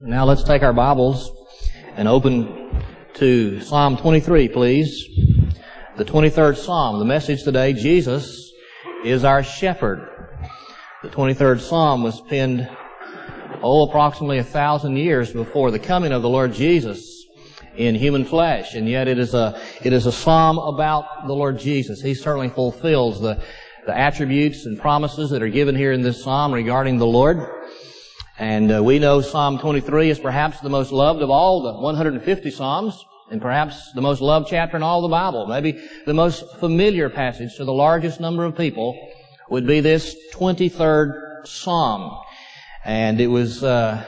Now let's take our Bibles and open to Psalm 23, please. The 23rd Psalm. The message today, Jesus is our shepherd. The 23rd Psalm was penned, approximately 1,000 years before the coming of the Lord Jesus in human flesh. And yet it is a psalm about the Lord Jesus. He certainly fulfills the attributes and promises that are given here in this psalm regarding the Lord. And we know Psalm 23 is perhaps the most loved of all the 150 Psalms, and perhaps the most loved chapter in all the Bible. Maybe the most familiar passage to the largest number of people would be this 23rd Psalm. And it was given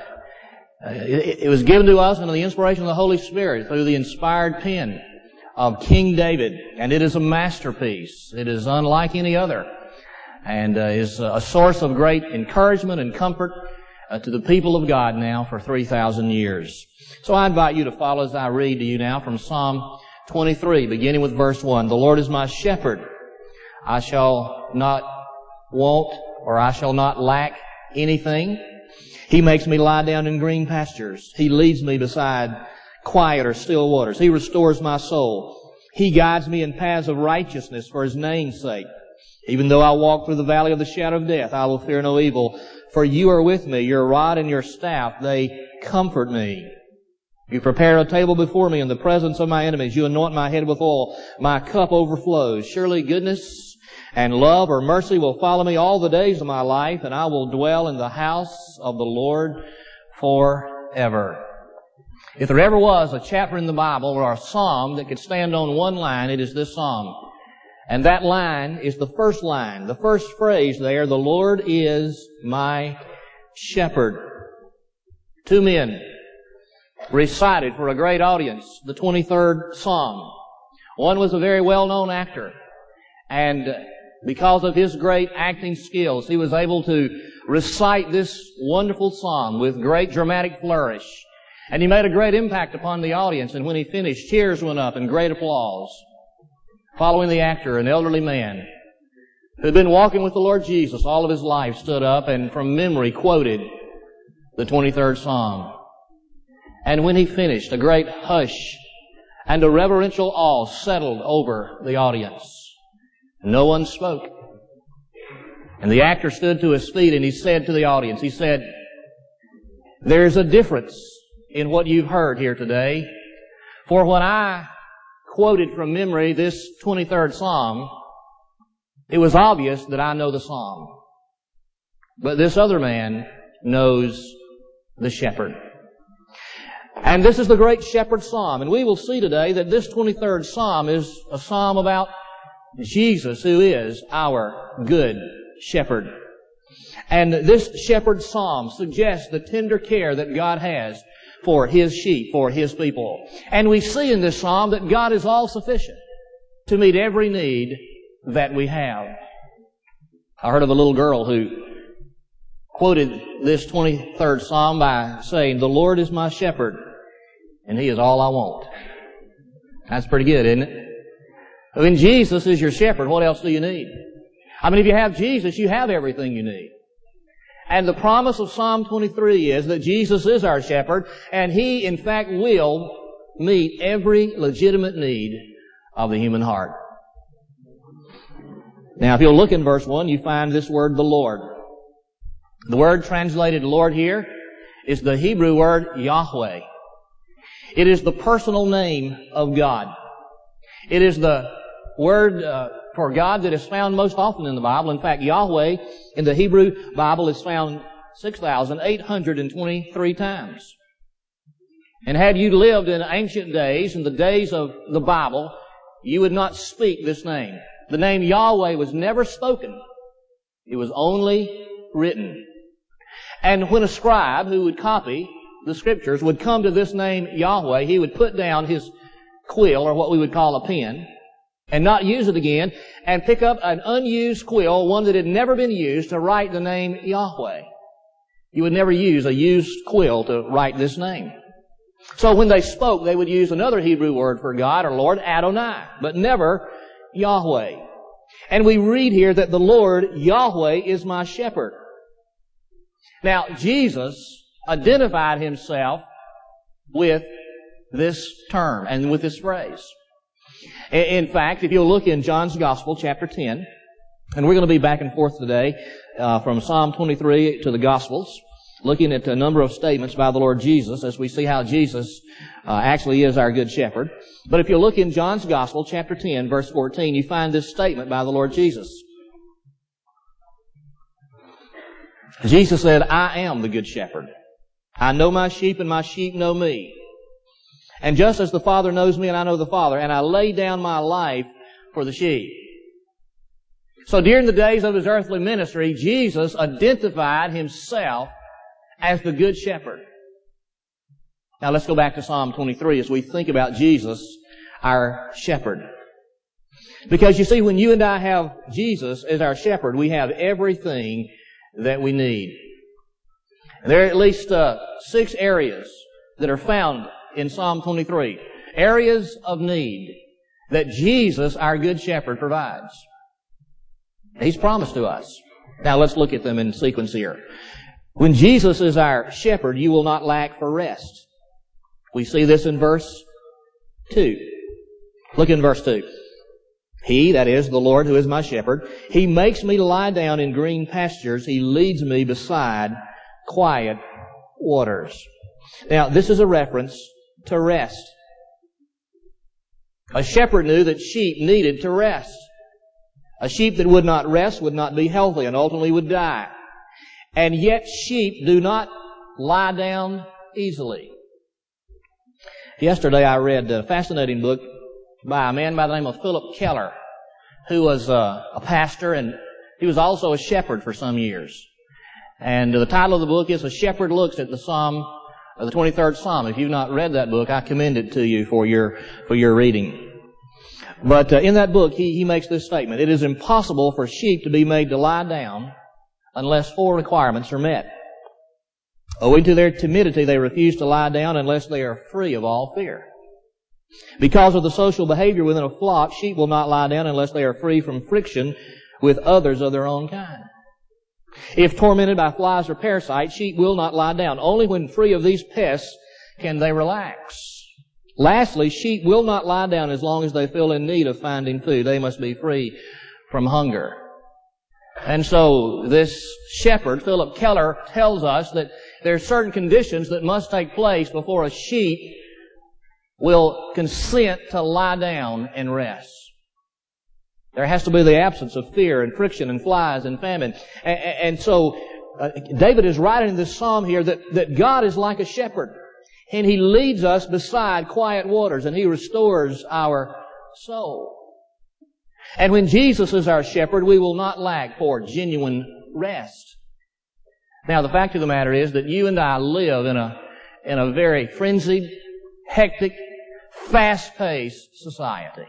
to us under the inspiration of the Holy Spirit through the inspired pen of King David. And it is a masterpiece. It is unlike any other, and is a source of great encouragement and comfort to the people of God now for 3,000 years. So I invite you to follow as I read to you now from Psalm 23, beginning with verse 1. The Lord is my shepherd. I shall not want, or I shall not lack anything. He makes me lie down in green pastures. He leads me beside quiet or still waters. He restores my soul. He guides me in paths of righteousness for His name's sake. Even though I walk through the valley of the shadow of death, I will fear no evil. For you are with me, your rod and your staff, they comfort me. You prepare a table before me in the presence of my enemies. You anoint my head with oil. My cup overflows. Surely goodness and love or mercy will follow me all the days of my life, and I will dwell in the house of the Lord forever. If there ever was a chapter in the Bible or a psalm that could stand on one line, it is this psalm. And that line is the first line, the first phrase there, the Lord is my shepherd. Two men recited for a great audience the 23rd Psalm. One was a very well-known actor, and because of his great acting skills, he was able to recite this wonderful psalm with great dramatic flourish. And he made a great impact upon the audience, and when he finished, cheers went up and great applause. Following the actor, an elderly man who had been walking with the Lord Jesus all of his life stood up and from memory quoted the 23rd Psalm. And when he finished, a great hush and a reverential awe settled over the audience. No one spoke. And the actor stood to his feet and he said to the audience, he said, "There's a difference in what you've heard here today. For when I quoted from memory this 23rd Psalm, it was obvious that I know the Psalm. But this other man knows the shepherd." And this is the great shepherd psalm. And we will see today that this 23rd Psalm is a psalm about Jesus, who is our good shepherd. And this shepherd psalm suggests the tender care that God has for His sheep, for His people. And we see in this psalm that God is all-sufficient to meet every need that we have. I heard of a little girl who quoted this 23rd Psalm by saying, "The Lord is my shepherd, and He is all I want." That's pretty good, isn't it? When Jesus is your shepherd, what else do you need? I mean, if you have Jesus, you have everything you need. And the promise of Psalm 23 is that Jesus is our shepherd, and He, in fact, will meet every legitimate need of the human heart. Now, if you'll look in verse 1, you find this word, the Lord. The word translated Lord here is the Hebrew word Yahweh. It is the personal name of God. It is the word for God that is found most often in the Bible. In fact, Yahweh in the Hebrew Bible is found 6,823 times. And had you lived in ancient days, in the days of the Bible, you would not speak this name. The name Yahweh was never spoken. It was only written. And when a scribe who would copy the Scriptures would come to this name Yahweh, he would put down his quill, or what we would call a pen, and not use it again, and pick up an unused quill, one that had never been used, to write the name Yahweh. You would never use a used quill to write this name. So when they spoke, they would use another Hebrew word for God or Lord, Adonai, but never Yahweh. And we read here that the Lord, Yahweh, is my shepherd. Now, Jesus identified himself with this term and with this phrase. In fact, if you'll look in John's Gospel, chapter 10, and we're going to be back and forth today from Psalm 23 to the Gospels, looking at a number of statements by the Lord Jesus as we see how Jesus actually is our good shepherd. But if you look in John's Gospel, chapter 10, verse 14, you find this statement by the Lord Jesus. Jesus said, I am the good shepherd. I know my sheep and my sheep know me. And just as the Father knows me and I know the Father, and I lay down my life for the sheep. So during the days of His earthly ministry, Jesus identified Himself as the good shepherd. Now let's go back to Psalm 23 as we think about Jesus, our shepherd. Because you see, when you and I have Jesus as our shepherd, we have everything that we need. There are at least 6 areas that are found in Psalm 23. Areas of need that Jesus, our good shepherd, provides. He's promised to us. Now let's look at them in sequence here. When Jesus is our shepherd, you will not lack for rest. We see this in verse 2. Look in verse 2. He, that is, the Lord who is my shepherd, He makes me to lie down in green pastures. He leads me beside quiet waters. Now, this is a reference to rest. A shepherd knew that sheep needed to rest. A sheep that would not rest would not be healthy and ultimately would die. And yet sheep do not lie down easily. Yesterday I read a fascinating book by a man by the name of Philip Keller, who was a pastor, and he was also a shepherd for some years. And the title of the book is A Shepherd Looks at the 23rd Psalm. If you've not read that book, I commend it to you for your reading. But in that book, he makes this statement: it is impossible for sheep to be made to lie down unless 4 requirements are met. Owing to their timidity, they refuse to lie down unless they are free of all fear. Because of the social behavior within a flock, sheep will not lie down unless they are free from friction with others of their own kind. If tormented by flies or parasites, sheep will not lie down. Only when free of these pests can they relax. Lastly, sheep will not lie down as long as they feel in need of finding food. They must be free from hunger. And so this shepherd, Philip Keller, tells us that there are certain conditions that must take place before a sheep will consent to lie down and rest. There has to be the absence of fear and friction and flies and famine. And so David is writing in this psalm here that God is like a shepherd, and He leads us beside quiet waters, and He restores our soul. And when Jesus is our shepherd, we will not lack for genuine rest. Now, the fact of the matter is that you and I live in a very frenzied, hectic, fast-paced society.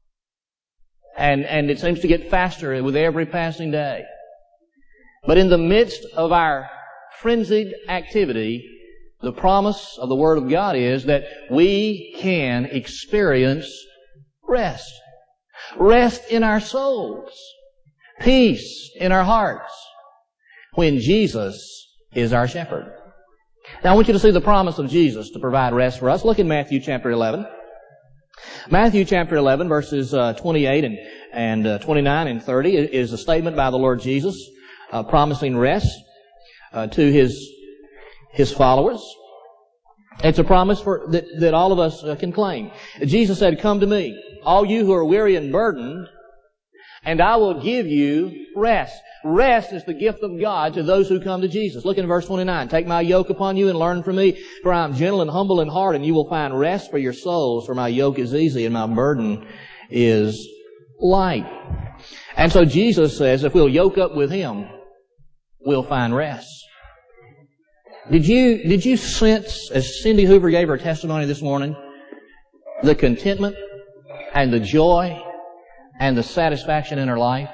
And it seems to get faster with every passing day. But in the midst of our frenzied activity, the promise of the Word of God is that we can experience rest. Rest in our souls. Peace in our hearts. When Jesus is our shepherd. Now I want you to see the promise of Jesus to provide rest for us. Look in Matthew chapter 11. Matthew chapter 11 verses 28 and 29 and 30 is a statement by the Lord Jesus promising rest to His followers. It's a promise that all of us can claim. Jesus said, "Come to me, all you who are weary and burdened, and I will give you rest." Rest is the gift of God to those who come to Jesus. Look in verse 29. "Take my yoke upon you and learn from me, for I am gentle and humble in heart, and you will find rest for your souls. For my yoke is easy and my burden is light." And so Jesus says if we'll yoke up with Him, we'll find rest. Did you sense, as Cindy Hoover gave her testimony this morning, the contentment and the joy and the satisfaction in her life?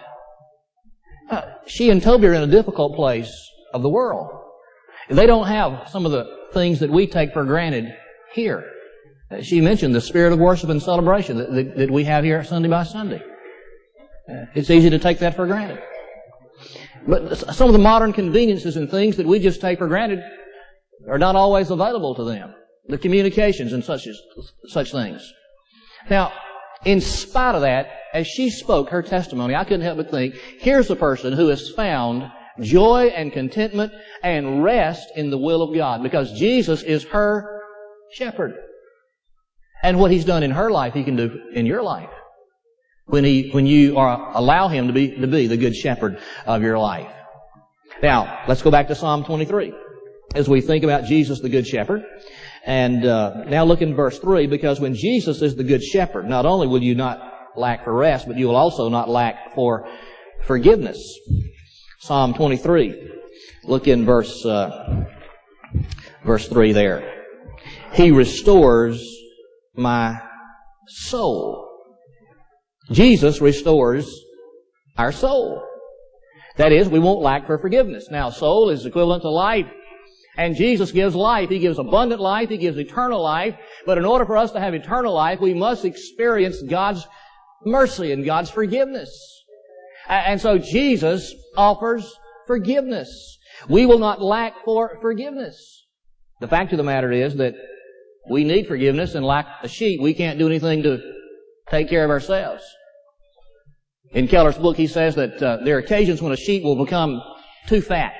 She and Toby are in a difficult place of the world. They don't have some of the things that we take for granted here. She mentioned the spirit of worship and celebration that we have here Sunday by Sunday. It's easy to take that for granted. But some of the modern conveniences and things that we just take for granted, are not always available to them. The communications and such things. Now, in spite of that, as she spoke her testimony, I couldn't help but think, here's a person who has found joy and contentment and rest in the will of God, because Jesus is her shepherd. And what He's done in her life, He can do in your life when you allow Him to be the good shepherd of your life. Now, let's go back to Psalm 23 as we think about Jesus the good shepherd. And now look in verse 3, because when Jesus is the good shepherd, not only will you not lack for rest, but you will also not lack for forgiveness. Psalm 23. Look in verse 3 there. He restores my soul. Jesus restores our soul. That is, we won't lack for forgiveness. Now, soul is equivalent to life. And Jesus gives life. He gives abundant life. He gives eternal life. But in order for us to have eternal life, we must experience God's mercy and God's forgiveness. And so Jesus offers forgiveness. We will not lack for forgiveness. The fact of the matter is that we need forgiveness, and like a sheep, we can't do anything to take care of ourselves. In Keller's book, he says that there are occasions when a sheep will become too fat.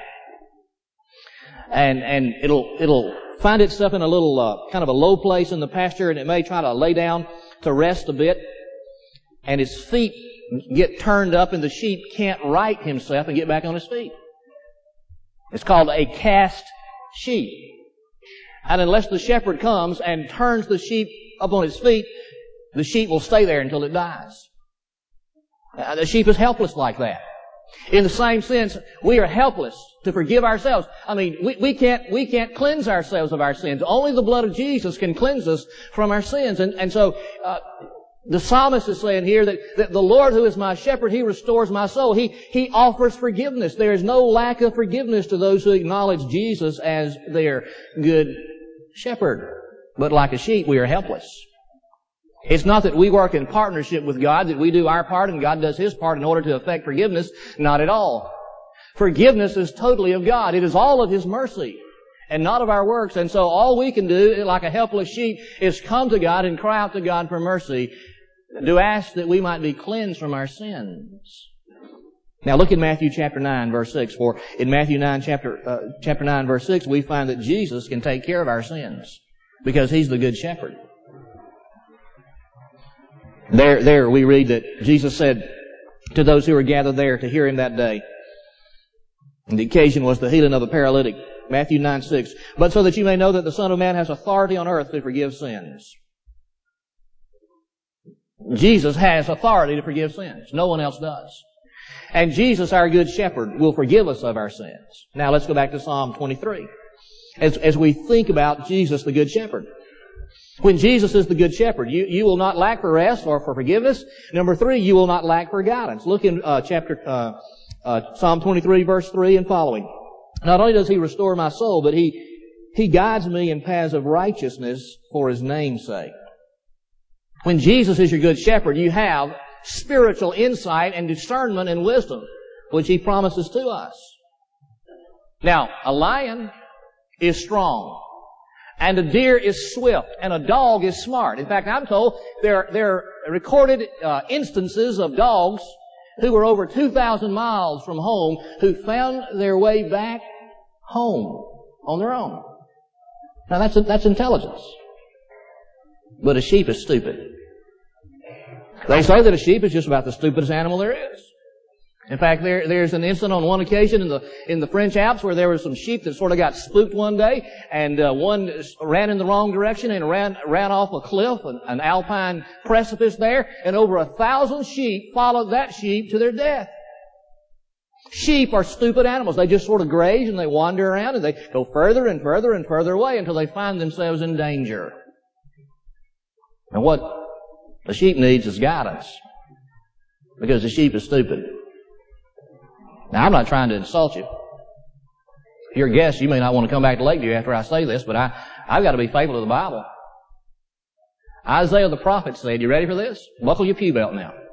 And it'll find itself in a little kind of a low place in the pasture, and it may try to lay down to rest a bit, and its feet get turned up, and the sheep can't right himself and get back on his feet. It's called a cast sheep. And unless the shepherd comes and turns the sheep up on its feet, the sheep will stay there until it dies. The sheep is helpless like that. In the same sense, we are helpless to forgive ourselves. I mean, we can't cleanse ourselves of our sins. Only the blood of Jesus can cleanse us from our sins. And so, the psalmist is saying here that the Lord who is my shepherd, He restores my soul. He offers forgiveness. There is no lack of forgiveness to those who acknowledge Jesus as their good shepherd. But like a sheep, we are helpless. It's not that we work in partnership with God, that we do our part and God does His part in order to effect forgiveness. Not at all. Forgiveness is totally of God. It is all of His mercy and not of our works. And so all we can do, like a helpless sheep, is come to God and cry out to God for mercy, to ask that we might be cleansed from our sins. Now look in Matthew chapter 9 verse 6. For in Matthew 9 chapter 9 verse 6, we find that Jesus can take care of our sins because He's the good shepherd. There we read that Jesus said to those who were gathered there to hear Him that day, and the occasion was the healing of a paralytic. Matthew 9:6. But so that you may know that the Son of Man has authority on earth to forgive sins. Jesus has authority to forgive sins. No one else does. And Jesus, our good shepherd, will forgive us of our sins. Now let's go back to Psalm 23. As we think about Jesus, the good shepherd. When Jesus is the good shepherd, you will not lack for rest or for forgiveness. Number 3, you will not lack for guidance. Look in Psalm 23 verse 3 and following. Not only does He restore my soul, but He guides me in paths of righteousness for His name's sake. When Jesus is your good shepherd, you have spiritual insight and discernment and wisdom, which He promises to us. Now, a lion is strong, and a deer is swift, and a dog is smart. In fact, I'm told there are recorded instances of dogs who were over 2,000 miles from home who found their way back home on their own. Now that's intelligence. But a sheep is stupid. They say that a sheep is just about the stupidest animal there is. In fact, there's an incident on one occasion in the French Alps where there were some sheep that sort of got spooked one day, and one ran in the wrong direction and ran off a cliff, an alpine precipice there, and over 1,000 sheep followed that sheep to their death. Sheep are stupid animals. They just sort of graze and they wander around and they go further and further and further away until they find themselves in danger. And what the sheep needs is guidance, because the sheep is stupid. Now, I'm not trying to insult you. If you're a guest, you may not want to come back to Lakeview after I say this, but I've got to be faithful to the Bible. Isaiah the prophet said, you ready for this? Buckle your pew belt now.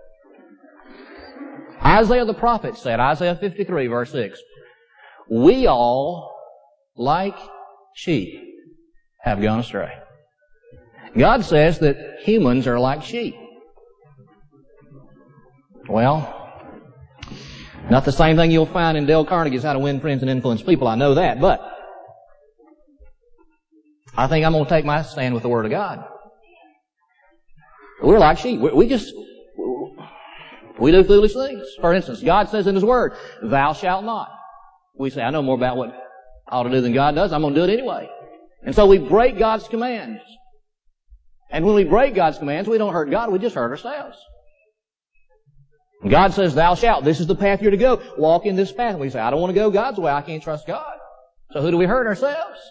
Isaiah the prophet said, Isaiah 53 verse 6, we all, like sheep have gone astray. God says that humans are like sheep. Well, not the same thing you'll find in Dale Carnegie's How to Win Friends and Influence People. I know that, but I think I'm going to take my stand with the Word of God. We're like sheep. We do foolish things. For instance, God says in His Word, "Thou shalt not." We say, "I know more about what I ought to do than God does. I'm going to do it anyway." And so we break God's commands. And when we break God's commands, we don't hurt God, we just hurt ourselves. And God says, "Thou shalt." This is the path you're to go. Walk in this path. And we say, "I don't want to go God's way. I can't trust God." So who do we hurt? Ourselves.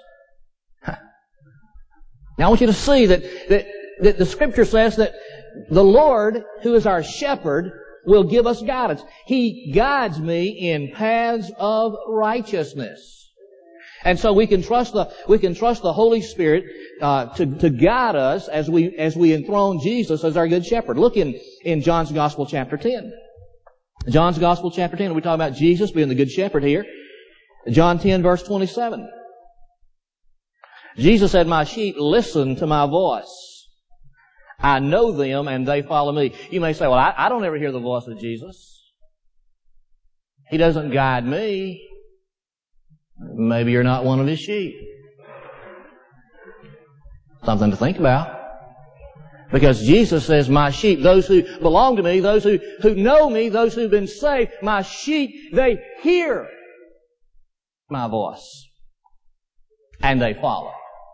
Now I want you to see that the Scripture says that the Lord, who is our shepherd, will give us guidance. He guides me in paths of righteousness. And so we can trust the Holy Spirit to guide us as we enthrone Jesus as our good shepherd. Look in John's Gospel chapter 10. John's Gospel chapter 10, we're talking about Jesus being the good shepherd here. John 10 verse 27. Jesus said, "My sheep listen to my voice. I know them and they follow me." You may say, "Well, I don't ever hear the voice of Jesus. He doesn't guide me." Maybe you're not one of His sheep. Something to think about. Because Jesus says, "My sheep," those who belong to me, those who know me, those who've been saved, "My sheep, they hear my voice and they follow."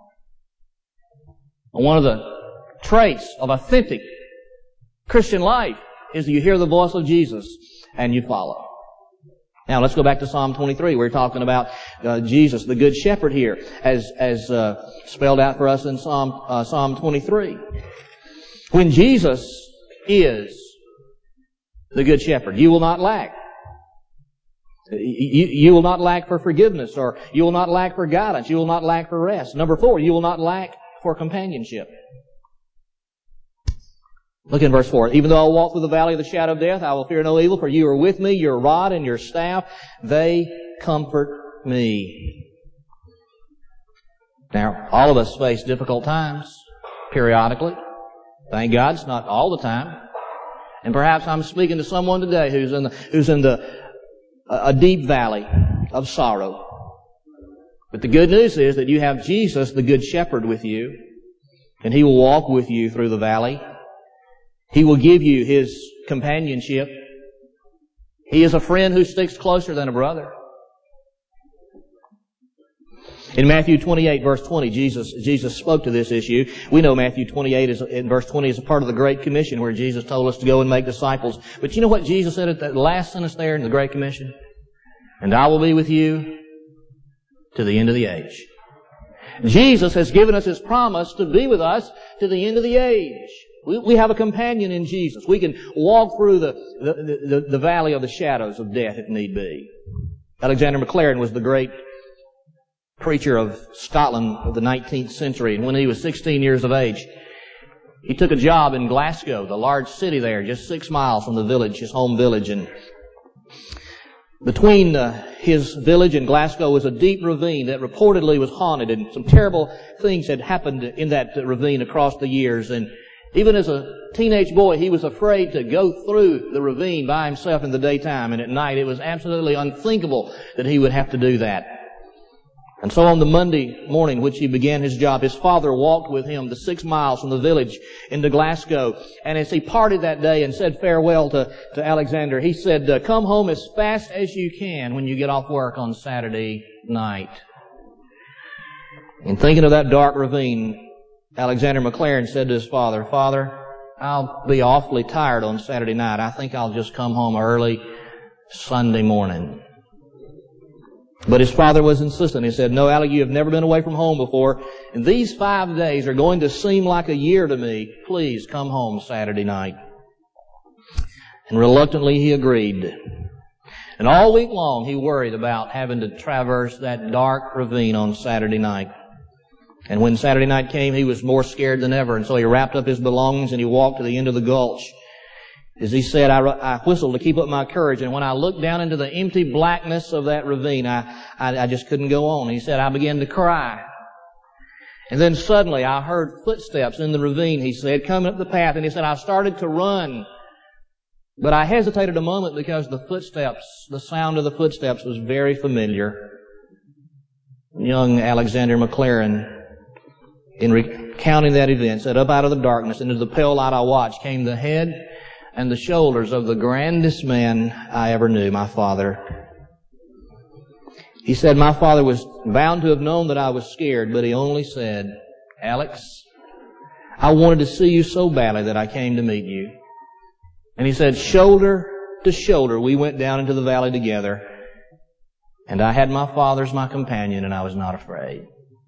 And one of the traits of authentic Christian life is that you hear the voice of Jesus and you follow. Now let's go back to Psalm 23. We're talking about Jesus, the Good Shepherd here, as spelled out for us in Psalm 23. When Jesus is the Good Shepherd, you will not lack. You will not lack for forgiveness, or you will not lack for guidance. You will not lack for rest. Number 4, you will not lack for companionship. Look in verse 4. "Even though I walk through the valley of the shadow of death, I will fear no evil, for you are with me, your rod and your staff, they comfort me." Now, all of us face difficult times periodically. Thank God it's not all the time. And perhaps I'm speaking to someone today who's in a deep valley of sorrow. But the good news is that you have Jesus, the Good Shepherd, with you, and He will walk with you through the valley. He will give you His companionship. He is a friend who sticks closer than a brother. In Matthew 28 verse 20, Jesus spoke to this issue. We know Matthew 28 in verse 20 is a part of the Great Commission, where Jesus told us to go and make disciples. But you know what Jesus said at that last sentence there in the Great Commission? "And I will be with you to the end of the age." Jesus has given us His promise to be with us to the end of the age. We have a companion in Jesus. We can walk through the valley of the shadows of death if need be. Alexander Maclaren was the great preacher of Scotland of the 19th century. And when he was 16 years of age, he took a job in Glasgow, the large city there, just 6 miles from the village, his home village. And between his village and Glasgow was a deep ravine that reportedly was haunted, and some terrible things had happened in that ravine across the years. And even as a teenage boy, he was afraid to go through the ravine by himself in the daytime, and at night it was absolutely unthinkable that he would have to do that. And so on the Monday morning which he began his job, his father walked with him the 6 miles from the village into Glasgow. And as he parted that day and said farewell to Alexander, he said, "Come home as fast as you can when you get off work on Saturday night." And thinking of that dark ravine, Alexander Maclaren said to his father, "Father, I'll be awfully tired on Saturday night. I think I'll just come home early Sunday morning." But his father was insistent. He said, "No, Alec, you have never been away from home before, and these 5 days are going to seem like a year to me. Please come home Saturday night." And reluctantly he agreed. And all week long he worried about having to traverse that dark ravine on Saturday night. And when Saturday night came, he was more scared than ever. And so he wrapped up his belongings and he walked to the end of the gulch. As he said, I whistled to keep up my courage. And when I looked down into the empty blackness of that ravine, I just couldn't go on. He said, I began to cry. And then suddenly I heard footsteps in the ravine, he said, coming up the path. And he said, I started to run. But I hesitated a moment because the sound of the footsteps was very familiar. Young Alexander McLaren, in recounting that event, said, up out of the darkness into the pale light I watched came the head and the shoulders of the grandest man I ever knew, my father. He said, my father was bound to have known that I was scared, but he only said, Alex, I wanted to see you so badly that I came to meet you. And he said, shoulder to shoulder, we went down into the valley together. And I had my father as my companion, and I was not afraid.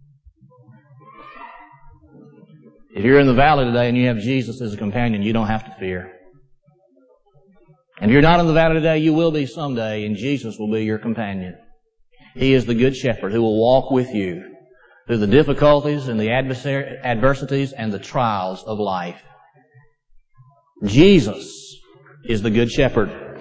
If you're in the valley today and you have Jesus as a companion, you don't have to fear. And if you're not in the valley today, you will be someday, and Jesus will be your companion. He is the good shepherd who will walk with you through the difficulties and the adversities and the trials of life. Jesus is the good shepherd,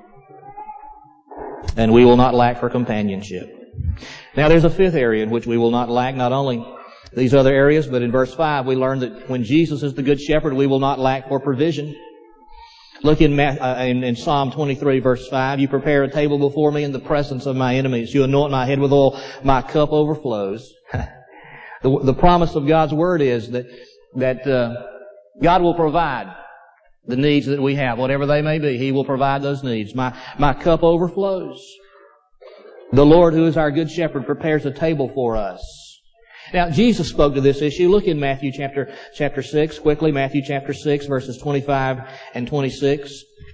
and we will not lack for companionship. Now there's a fifth area in which we will not lack, not only these other areas, but in verse 5 we learn that when Jesus is the good shepherd, we will not lack for provision. Look in Psalm 23 verse 5, you prepare a table before me in the presence of my enemies. You anoint my head with oil, my cup overflows. The promise of God's Word is that God will provide the needs that we have, whatever they may be. He will provide those needs. My cup overflows. The Lord, who is our good shepherd, prepares a table for us. Now, Jesus spoke to this issue. Look in Matthew chapter 6, quickly. Matthew chapter 6, verses 25 and 26.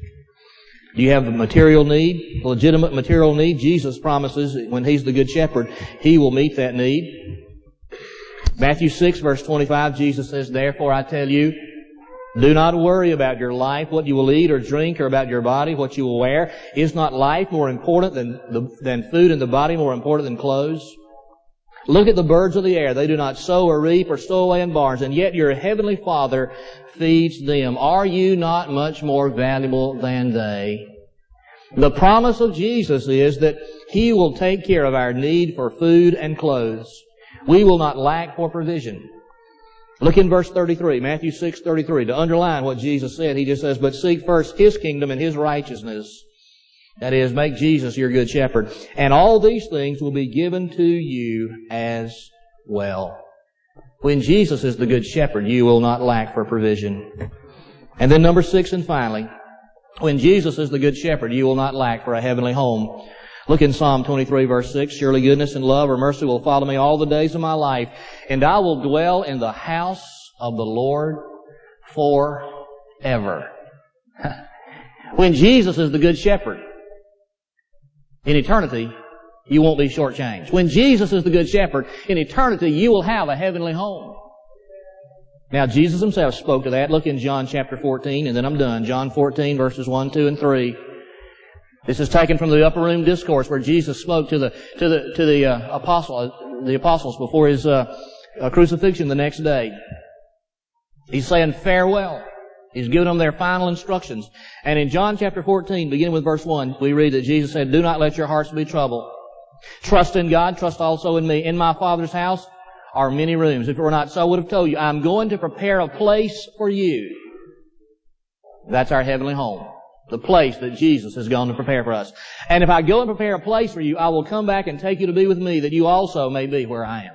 Do you have a material need, legitimate material need? Jesus promises when He's the good shepherd, He will meet that need. Matthew 6, verse 25, Jesus says, therefore I tell you, do not worry about your life, what you will eat or drink, or about your body, what you will wear. Is not life more important than food, and the body more important than clothes? Look at the birds of the air. They do not sow or reap or stow away in barns, and yet your heavenly Father feeds them. Are you not much more valuable than they? The promise of Jesus is that He will take care of our need for food and clothes. We will not lack for provision. Look in verse 33, Matthew 6:33. To underline what Jesus said, He just says, but seek first His kingdom and His righteousness. That is, make Jesus your good shepherd. And all these things will be given to you as well. When Jesus is the good shepherd, you will not lack for provision. And then number 6 and finally, when Jesus is the good shepherd, you will not lack for a heavenly home. Look in Psalm 23 verse 6. Surely goodness and love or mercy will follow me all the days of my life, and I will dwell in the house of the Lord forever. When Jesus is the good shepherd, in eternity, you won't be shortchanged. When Jesus is the good shepherd, in eternity, you will have a heavenly home. Now, Jesus Himself spoke to that. Look in John chapter 14, and then I'm done. John 14, verses 1, 2, and 3. This is taken from the upper room discourse where Jesus spoke to the apostles before His crucifixion the next day. He's saying farewell. He's giving them their final instructions. And in John chapter 14, beginning with verse 1, we read that Jesus said, do not let your hearts be troubled. Trust in God, trust also in me. In my Father's house are many rooms. If it were not so, I would have told you, I'm going to prepare a place for you. That's our heavenly home. The place that Jesus is going to prepare for us. And if I go and prepare a place for you, I will come back and take you to be with me, that you also may be where I am.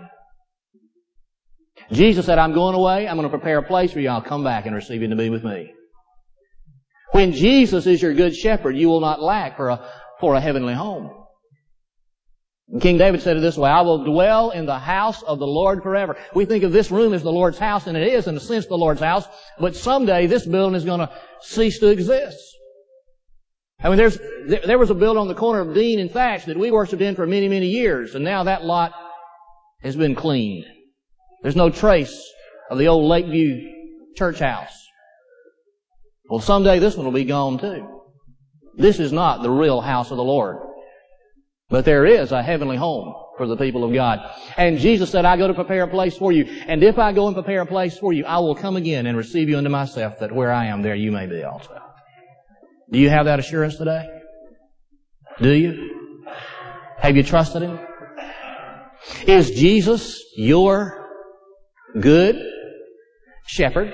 Jesus said, I'm going away. I'm going to prepare a place for you. I'll come back and receive you to be with me. When Jesus is your good shepherd, you will not lack for a heavenly home. And King David said it this way, I will dwell in the house of the Lord forever. We think of this room as the Lord's house, and it is in a sense the Lord's house, but someday this building is going to cease to exist. I mean, there was a building on the corner of Dean and Thatch that we worshiped in for many, many years, and now that lot has been cleaned. There's no trace of the old Lakeview church house. Well, someday this one will be gone too. This is not the real house of the Lord. But there is a heavenly home for the people of God. And Jesus said, I go to prepare a place for you. And if I go and prepare a place for you, I will come again and receive you unto myself, that where I am, there you may be also. Do you have that assurance today? Do you? Have you trusted Him? Is Jesus your good shepherd.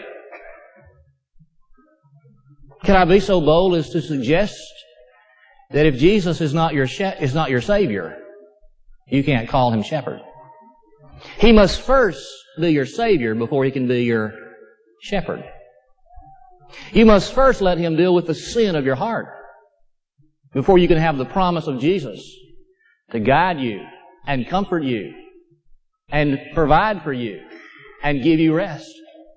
Can I be so bold as to suggest that if Jesus is not your Savior, you can't call Him shepherd? He must first be your Savior before He can be your shepherd. You must first let Him deal with the sin of your heart before you can have the promise of Jesus to guide you and comfort you and provide for you and give you rest.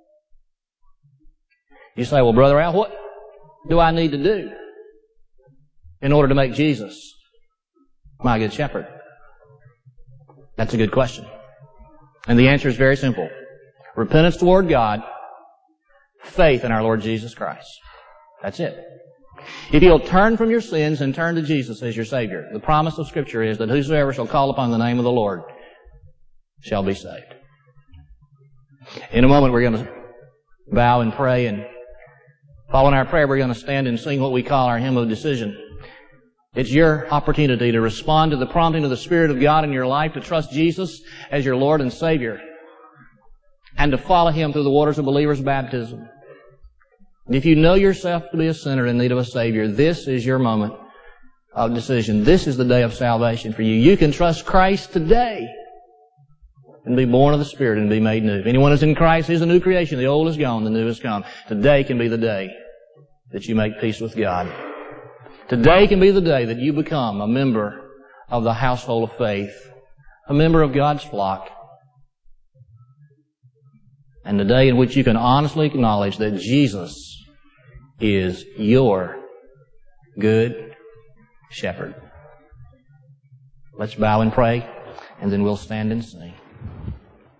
You say, well, Brother Al, what do I need to do in order to make Jesus my good shepherd? That's a good question. And the answer is very simple. Repentance toward God, faith in our Lord Jesus Christ. That's it. If you'll turn from your sins and turn to Jesus as your Savior, the promise of Scripture is that whosoever shall call upon the name of the Lord shall be saved. In a moment we're going to bow and pray, and following our prayer we're going to stand and sing what we call our hymn of decision. It's your opportunity to respond to the prompting of the Spirit of God in your life, to trust Jesus as your Lord and Savior, and to follow Him through the waters of believer's baptism. If you know yourself to be a sinner in need of a Savior, this is your moment of decision. This is the day of salvation for you. You can trust Christ today and be born of the Spirit and be made new. If anyone is in Christ, he's a new creation. The old is gone, the new is come. Today can be the day that you make peace with God. Today can be the day that you become a member of the household of faith, a member of God's flock, and the day in which you can honestly acknowledge that Jesus is your good shepherd. Let's bow and pray, and then we'll stand and sing.